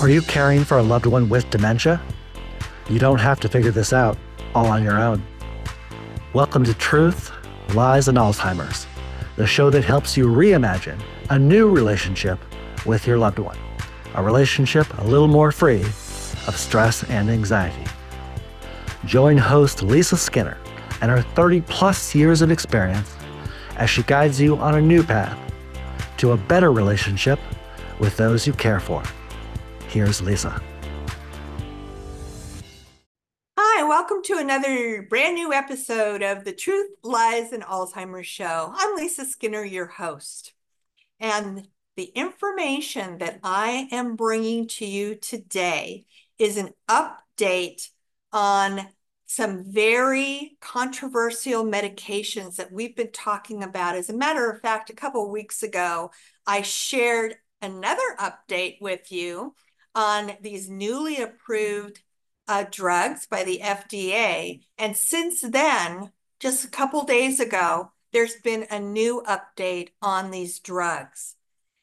Are you caring for a loved one with dementia? You don't have to figure this out all on your own. Welcome to Truth, Lies, and Alzheimer's, the show that helps you reimagine a new relationship with your loved one, a relationship a little more free of stress and anxiety. Join host Lisa Skinner and her 30-plus years of experience as she guides you on a new path to a better relationship with those you care for. Here's Lisa. Hi, welcome to another brand new episode of the Truth, Lies, and Alzheimer's Show. I'm Lisa Skinner, your host. And the information that I am bringing to you today is an update on some very controversial medications that we've been talking about. As a matter of fact, a couple of weeks ago, I shared another update with you on these newly approved drugs by the FDA. And since then, just a couple days ago, there's been a new update on these drugs.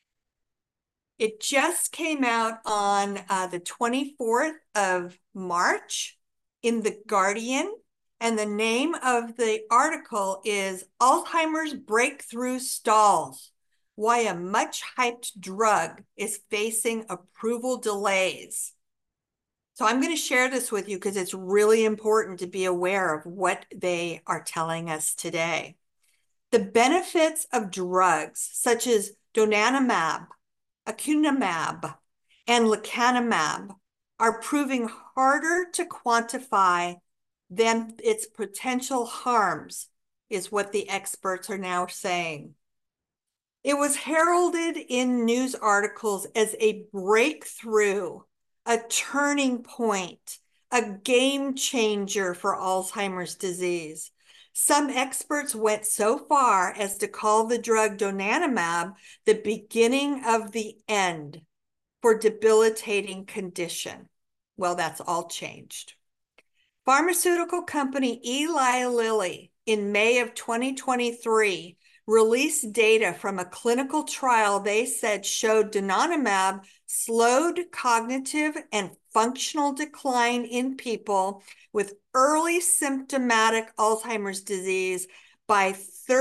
It just came out on the 24th of March in The Guardian. And the name of the article is Alzheimer's Breakthrough Stalls: Why a much-hyped drug is facing approval delays. So I'm going to share this with you because it's really important to be aware of what they are telling us today. The benefits of drugs such as donanemab, aducanumab, and lecanemab are proving harder to quantify than its potential harms, is what the experts are now saying. It was heralded in news articles as a breakthrough, a turning point, a game changer for Alzheimer's disease. Some experts went so far as to call the drug donanemab the beginning of the end for debilitating condition. Well, that's all changed. Pharmaceutical company Eli Lilly in May of 2023 released data from a clinical trial they said showed donanemab slowed cognitive and functional decline in people with early symptomatic Alzheimer's disease by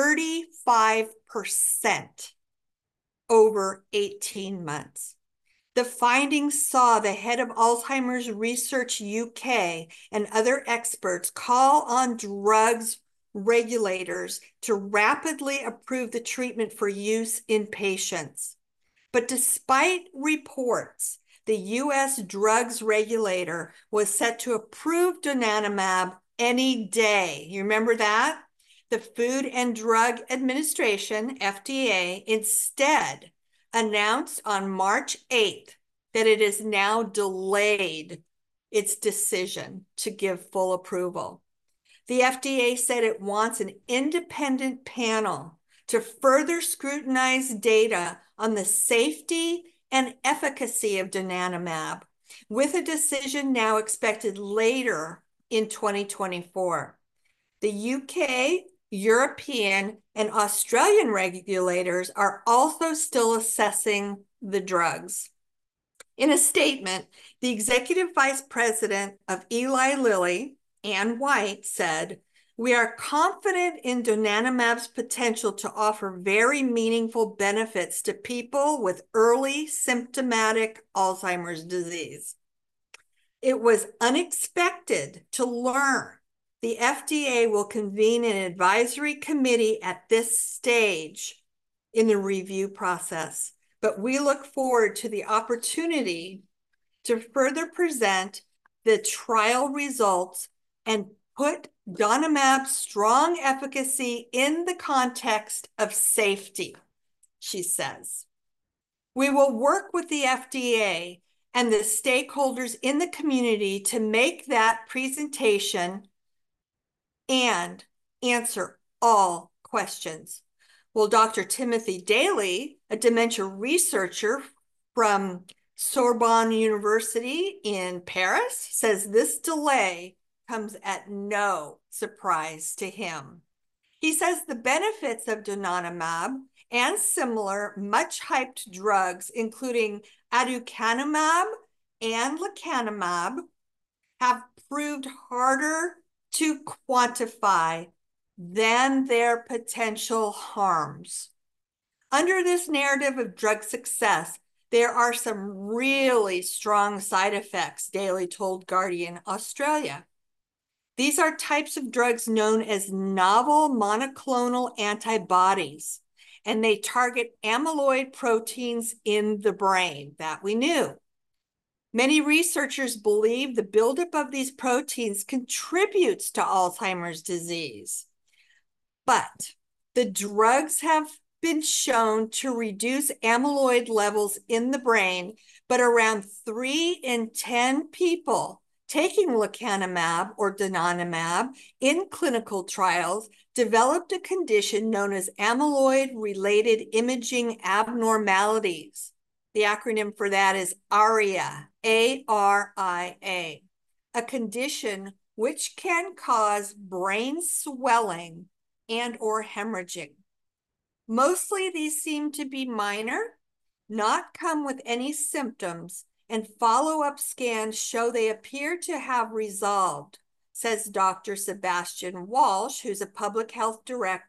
35% over 18 months. The findings saw the head of Alzheimer's Research UK and other experts call on drugs regulators to rapidly approve the treatment for use in patients. But despite reports, the U.S. drugs regulator was set to approve donanemab any day. You remember that? The Food and Drug Administration, FDA, instead announced on March 8th that it has now delayed its decision to give full approval. The FDA said it wants an independent panel to further scrutinize data on the safety and efficacy of donanemab, with a decision now expected later in 2024. The UK, European, and Australian regulators are also still assessing the drugs. In a statement, the executive vice president of Eli Lilly, Ann White, said, "We are confident in donanemab's potential to offer very meaningful benefits to people with early symptomatic Alzheimer's disease." It was unexpected to learn the FDA will convene an advisory committee at this stage in the review process, but we look forward to the opportunity to further present the trial results and put donanemab's strong efficacy in the context of safety, she says. We will work with the FDA and the stakeholders in the community to make that presentation and answer all questions. Well, Dr. Timothy Daly, a dementia researcher from Sorbonne University in Paris, says this delay comes at no surprise to him. He says the benefits of donanemab and similar much-hyped drugs, including aducanumab and lecanemab have proved harder to quantify than their potential harms. Under this narrative of drug success, there are some really strong side effects, Daly told Guardian Australia. These are types of drugs known as novel monoclonal antibodies, and they target amyloid proteins in the brain. That we knew. Many researchers believe the buildup of these proteins contributes to Alzheimer's disease. But the drugs have been shown to reduce amyloid levels in the brain, but around 3 in 10 people taking lecanemab or donanemab in clinical trials developed a condition known as amyloid-related imaging abnormalities. The acronym for that is ARIA, A-R-I-A, a condition which can cause brain swelling and or hemorrhaging. Mostly these seem to be minor, not come with any symptoms, and follow-up scans show they appear to have resolved, says Dr. Sebastian Walsh, who's a public health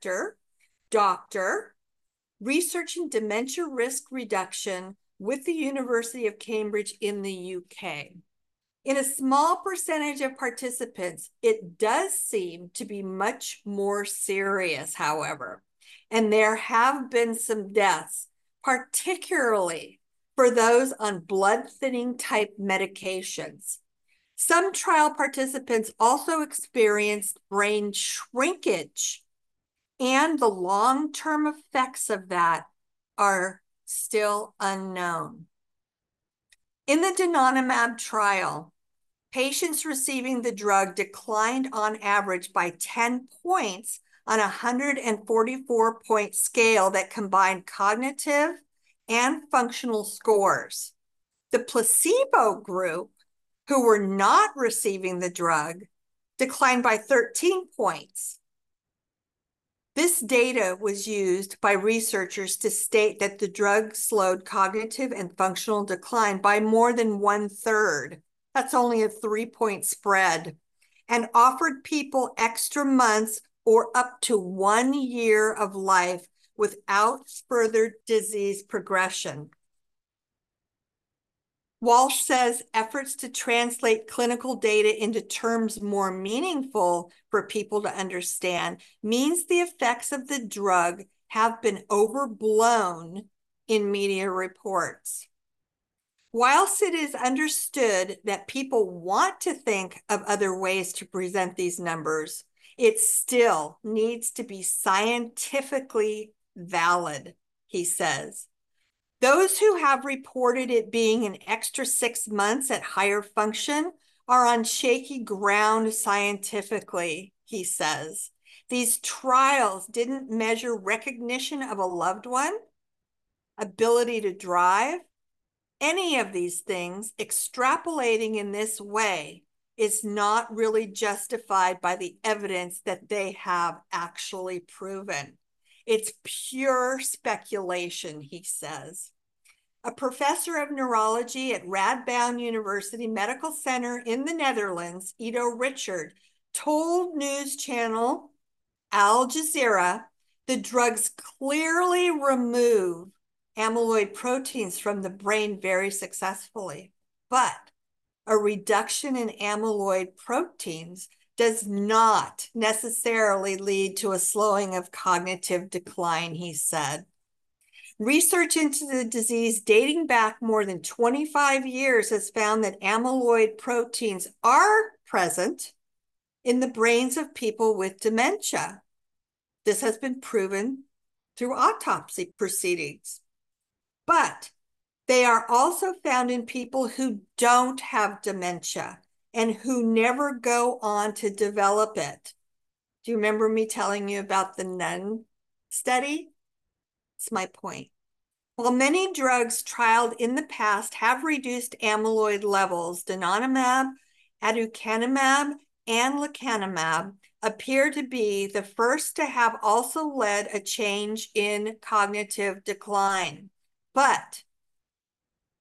doctor, researching dementia risk reduction with the University of Cambridge in the UK. In a small percentage of participants, it does seem to be much more serious, however, and there have been some deaths, particularly for those on blood-thinning type medications. Some trial participants also experienced brain shrinkage, and the long-term effects of that are still unknown. In the donanemab trial, patients receiving the drug declined on average by 10 points on a 144-point scale that combined cognitive and functional scores. The placebo group, who were not receiving the drug, declined by 13 points. This data was used by researchers to state that the drug slowed cognitive and functional decline by more than 1/3. That's only a 3-point spread, and offered people extra months or up to 1 year of life without further disease progression. Walsh says efforts to translate clinical data into terms more meaningful for people to understand means the effects of the drug have been overblown in media reports. Whilst it is understood that people want to think of other ways to present these numbers, it still needs to be scientifically valid, he says. Those who have reported it being an extra 6 months at higher function are on shaky ground scientifically, he says. These trials didn't measure recognition of a loved one, ability to drive, any of these things. Extrapolating in this way is not really justified by the evidence that they have actually proven. It's pure speculation, he says. A professor of neurology at Radboud University Medical Center in the Netherlands, Ido Richard, told news channel Al Jazeera the drugs clearly remove amyloid proteins from the brain very successfully, but a reduction in amyloid proteins does not necessarily lead to a slowing of cognitive decline, he said. Research into the disease dating back more than 25 years has found that amyloid proteins are present in the brains of people with dementia. This has been proven through autopsy proceedings. But they are also found in people who don't have dementia and who never go on to develop it. Do you remember me telling you about the nun study? It's my point. While many drugs trialed in the past have reduced amyloid levels, donanemab, aducanumab, and lecanemab appear to be the first to have also led a change in cognitive decline. But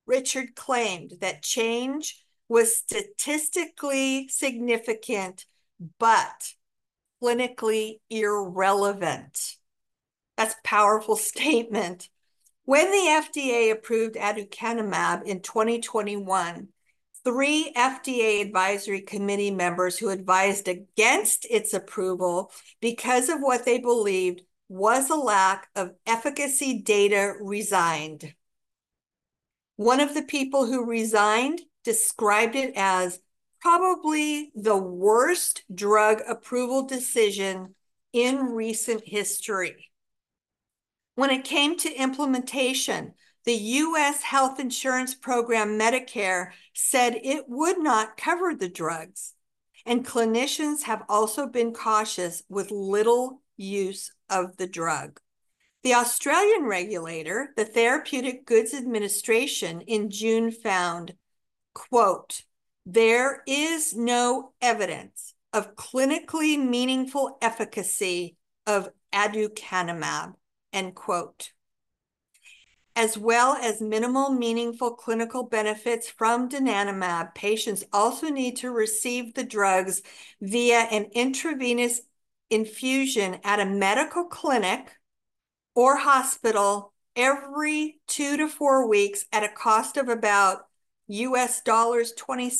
Richard claimed that change was statistically significant, but clinically irrelevant. That's a powerful statement. When the FDA approved aducanumab in 2021, 3 FDA advisory committee members who advised against its approval because of what they believed was a lack of efficacy data resigned. One of the people who resigned described it as probably the worst drug approval decision in recent history. When it came to implementation, the U.S. health insurance program Medicare said it would not cover the drugs, and clinicians have also been cautious with little use of the drug. The Australian regulator, the Therapeutic Goods Administration, in June found, quote, there is no evidence of clinically meaningful efficacy of aducanumab, end quote. As well as minimal meaningful clinical benefits from donanemab, patients also need to receive the drugs via an intravenous infusion at a medical clinic or hospital every 2 to 4 weeks at a cost of about US dollars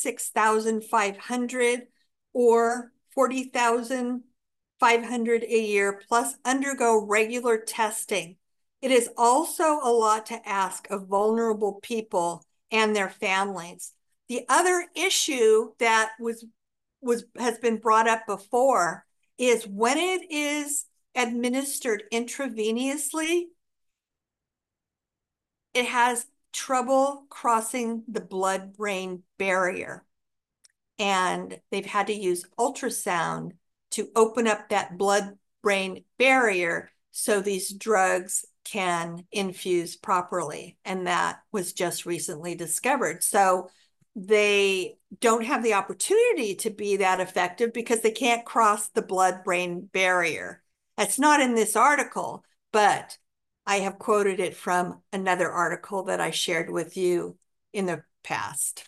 26,500 or 40,500 a year, plus undergo regular testing. It is also a lot to ask of vulnerable people and their families. The other issue that has been brought up before is when it is administered intravenously, it has trouble crossing the blood-brain barrier. And they've had to use ultrasound to open up that blood-brain barrier so these drugs can infuse properly. And that was just recently discovered. So they don't have the opportunity to be that effective because they can't cross the blood-brain barrier. That's not in this article, but I have quoted it from another article that I shared with you in the past.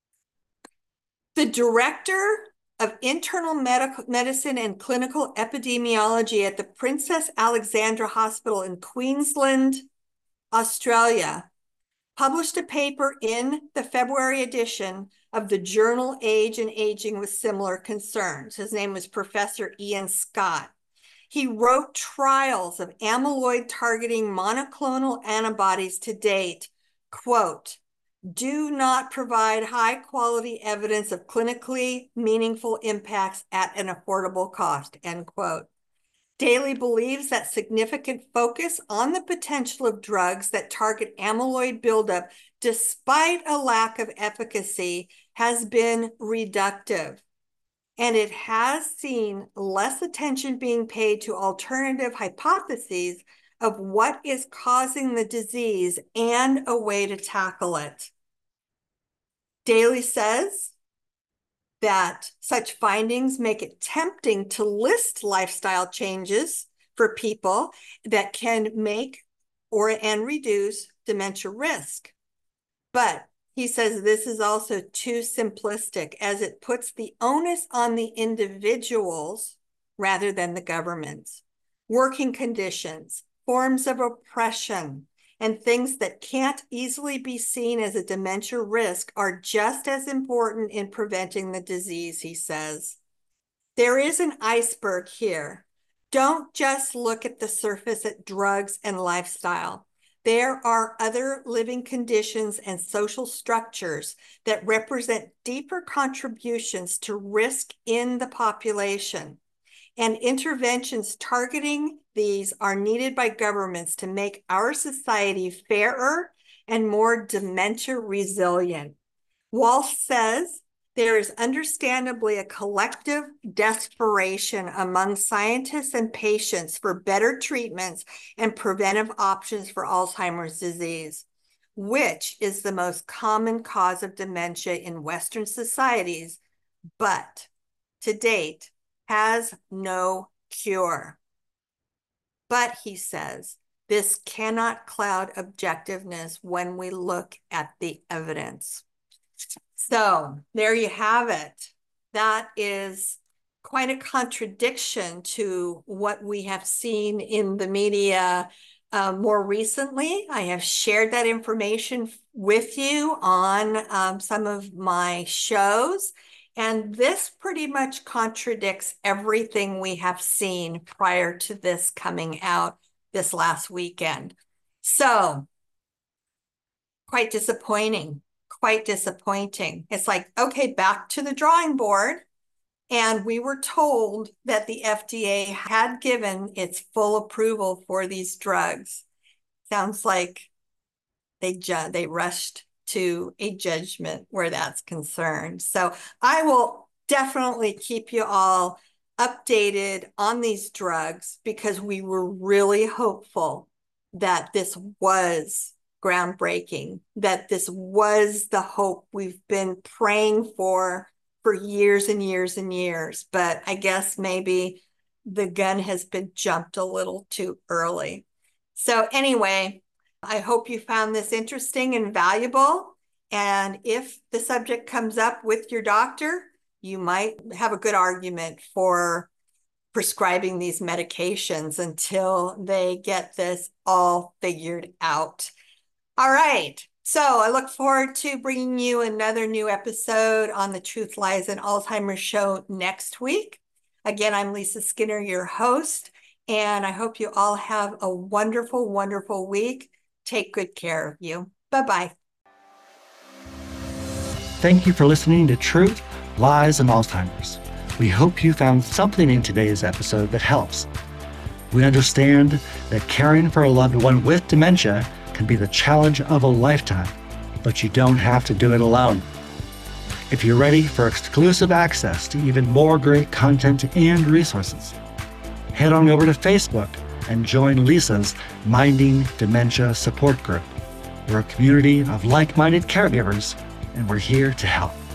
The director of internal medicine and clinical epidemiology at the Princess Alexandra Hospital in Queensland, Australia, published a paper in the February edition of the journal Age and Aging with Similar Concerns. His name was Professor Ian Scott. He wrote trials of amyloid targeting monoclonal antibodies to date, quote, do not provide high quality evidence of clinically meaningful impacts at an affordable cost, end quote. Daly believes that significant focus on the potential of drugs that target amyloid buildup, despite a lack of efficacy, has been reductive. And it has seen less attention being paid to alternative hypotheses of what is causing the disease and a way to tackle it. Daly says that such findings make it tempting to list lifestyle changes for people that can make and reduce dementia risk. But he says this is also too simplistic as it puts the onus on the individuals rather than the governments. Working conditions, forms of oppression, and things that can't easily be seen as a dementia risk are just as important in preventing the disease, he says. There is an iceberg here. Don't just look at the surface at drugs and lifestyle. There are other living conditions and social structures that represent deeper contributions to risk in the population. And interventions targeting these are needed by governments to make our society fairer and more dementia resilient. Walsh says there is understandably a collective desperation among scientists and patients for better treatments and preventive options for Alzheimer's disease, which is the most common cause of dementia in Western societies, but to date has no cure. But he says, This cannot cloud objectiveness when we look at the evidence. So there you have it. That is quite a contradiction to what we have seen in the media more recently. I have shared that information with you on some of my shows, and this pretty much contradicts everything we have seen prior to this coming out this last weekend. So quite disappointing. It's like, okay, back to the drawing board. And we were told that the FDA had given its full approval for these drugs. Sounds like they rushed to a judgment where that's concerned. So I will definitely keep you all updated on these drugs, because we were really hopeful that this was groundbreaking, that this was the hope we've been praying for years and years and years. But I guess maybe the gun has been jumped a little too early. So anyway, I hope you found this interesting and valuable. And if the subject comes up with your doctor, you might have a good argument for prescribing these medications until they get this all figured out. All right. So I look forward to bringing you another new episode on the Truth, Lies, and Alzheimer's show next week. Again, I'm Lisa Skinner, your host, and I hope you all have a wonderful, wonderful week. Take good care of you. Bye-bye. Thank you for listening to Truth, Lies, and Alzheimer's. We hope you found something in today's episode that helps. We understand that caring for a loved one with dementia can be the challenge of a lifetime, but you don't have to do it alone. If you're ready for exclusive access to even more great content and resources, head on over to Facebook and join Lisa's Minding Dementia Support Group. We're a community of like-minded caregivers, and we're here to help.